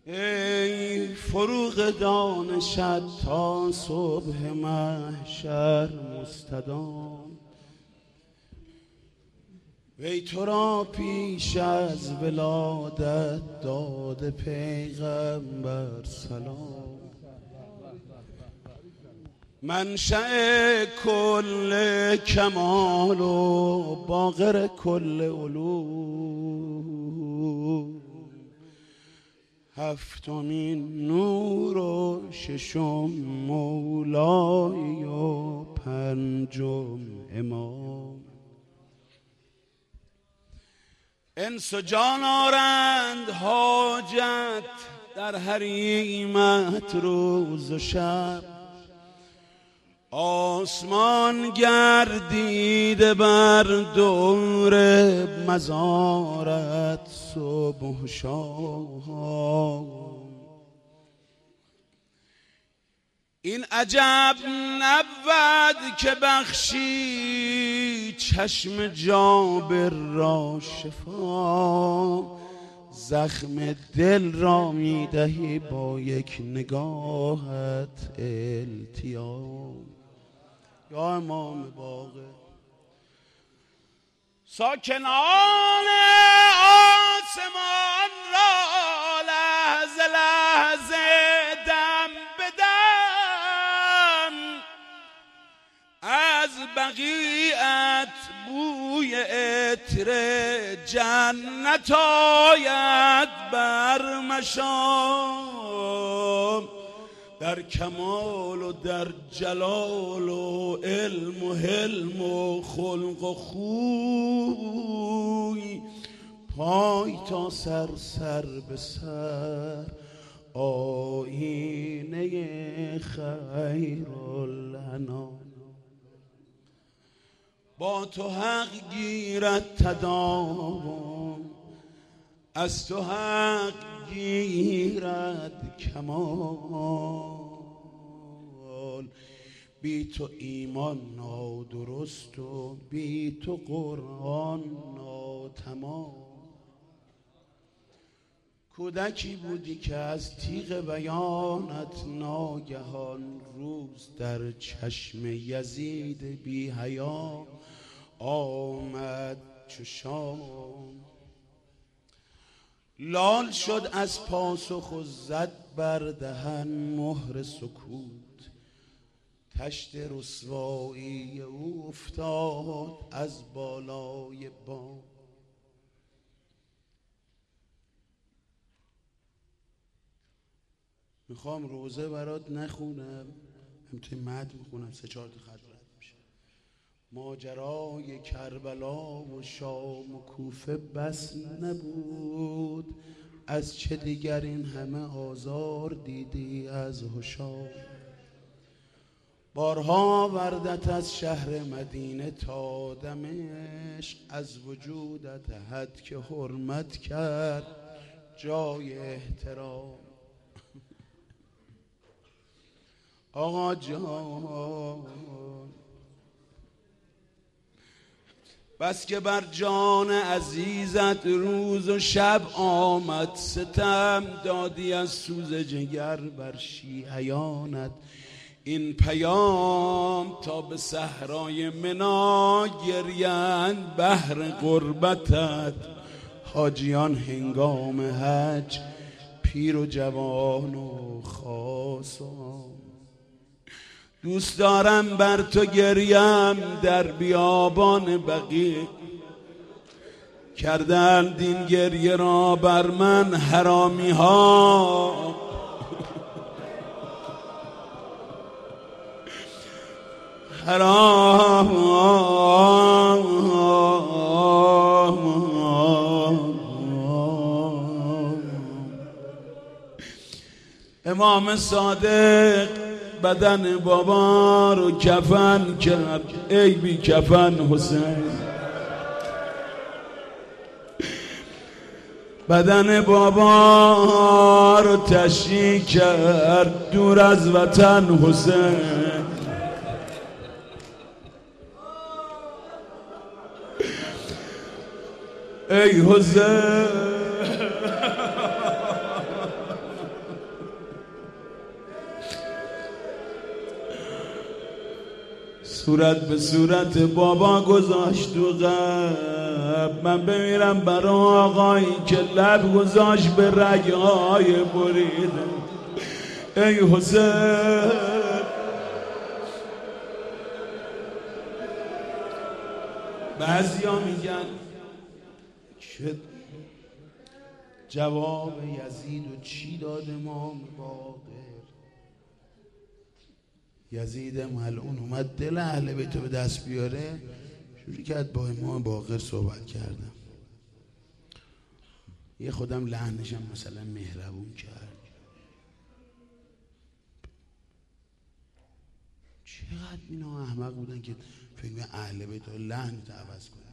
ای فروغ دانشت تا صبح محشر مستدام، وی تو را پیش از ولادت داده پیغمبر سلام. منشأ کل کمال و باقر کل علوم، هفتمین نور و ششم مولای و پنجم امام. انس و جان آرند حاجت در حریمت روز و شب، آسمان گردیده بر دور مزارت صبح و شام. این عجب نبود که بخشی چشم جابر را شفا، زخم دل را میدهی با یک نگاهت التیام. یا امام باقر ساکنان آسمان را لحظه لحظه دم به دم، از بقیعت بوی عطر جنت آید بر مشام. در کمال و در جلال و علم و حلم و خلق و خوی، پای تا سر سر به سر آیینه خیرالانام. با تو حق گیرد تداوم، از تو حق گیرد کمال. بی تو ایمان نادرست و بی تو قرآن ناتمام. کودکی بودی که از تیغ بیانت ناگهان روز در چشم یزید بی حیا آمد چو شام. لال شد از پاسخ و زد بر دهن مهر سکوت، تشت رسوایی او افتاد از بالای بام. میخوام روزه برات نخونم، همینطوری مد میخونم، 3-4 تا خط رد میشه. ماجرای کربلا و شام و کوفه بس نبود، از چه دیگر این همه آزار دیدی از هشام. بارها وردت از شهر مدینه تا دمشق، از وجودت حد که حرمت کرد جای احترام. آقا جان بس که بر جان عزیزت روز و شب آمد ستم، دادی از سوز جگر بر شیعیانت این پیام، تا به صحرای منا گریند بهر غربتت حاجیان هنگام حج، پیر و جوان و خاصان. دوست دارم بر تو گریم در بیابان بقیع، کردند این گریه را بر من حرامی ها. امام صادق بدن بابا رو کفن کرد، ای بی کفن حسین. بدن بابا رو تشییع کرد دور از وطن حسین. ای حسین صورت به صورت بابا گذاشت تو قلب. من بمیرم برای آقایی که لب گذاشت به رگهای بریده. ای حسین بعضیا میگن که جواب یزید و چی داد امام باقر. یزید ملعون اومد دل اهل بیت به دست بیاره، شروع کرد با امام باقر صحبت کردم. یه خودم لعنشم مثلا مهربون کرد. چقدر اینا احمق بودن که فکر اهل بیت رو لعنت عوض کنی.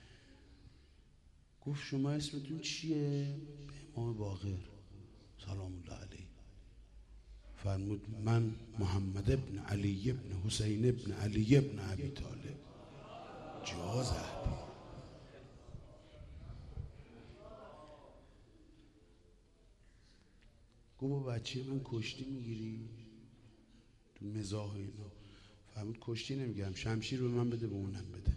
گفت شما اسمتون چیه؟ به امام باقر سلام الله علیه فرمود من محمد ابن علی ابن حسین ابن علی ابن ابی طالب. جا زد. گفت با بچه من کشتی میگیری؟ تو مزاح اینا. فرمود کشتی نمیگیرم، شمشیر به من بده به اونم بده.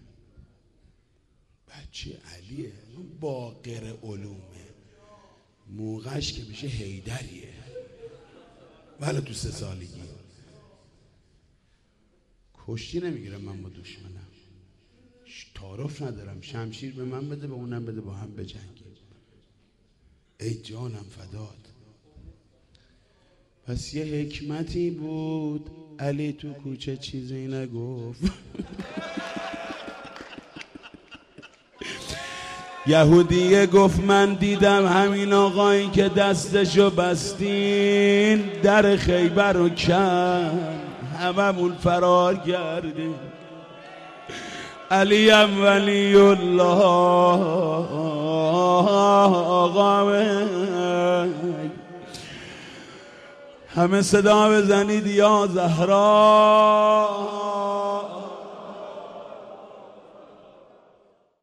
بچه علیه، باقر علومه، موقعش که میشه حیدریه، ولی تو 3 سالگی. کشتی نمیگیرم من با دشمنم، تعارف ندارم، شمشیر به من بده به اونم بده با هم بجنگیم. ای جانم فدات. پس یه حکمتی بود علی تو کوچه چیزی نگفت. یهودیه گفت من دیدم همین آقایی که دستشو بستین در خیبر رو کن، هممون فرار کردیم. علی ام ولی الله آقا. همه صدا بزنید یا زهرا.